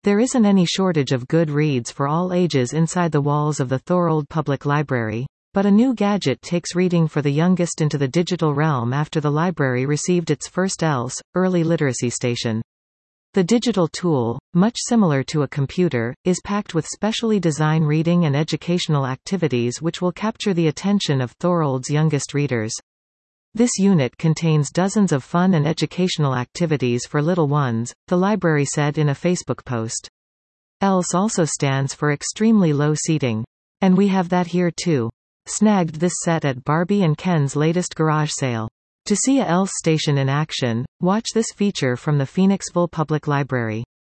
There isn't any shortage of good reads for all ages inside the walls of the Thorold Public Library, but a new gadget takes reading for the youngest into the digital realm after the library received its first ELS, Early Literacy Station. The digital tool, much similar to a computer, is packed with specially designed reading and educational activities which will capture the attention of Thorold's youngest readers. This unit contains dozens of fun and educational activities for little ones, the library said in a Facebook post. ELS also stands for extremely low seating. And we have that here too. Snagged this set at Barbie and Ken's latest garage sale. To see a ELS station in action, watch this feature from the Phoenixville Public Library.